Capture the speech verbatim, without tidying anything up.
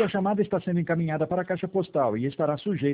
sua chamada está sendo encaminhada para a caixa postal e estará sujeita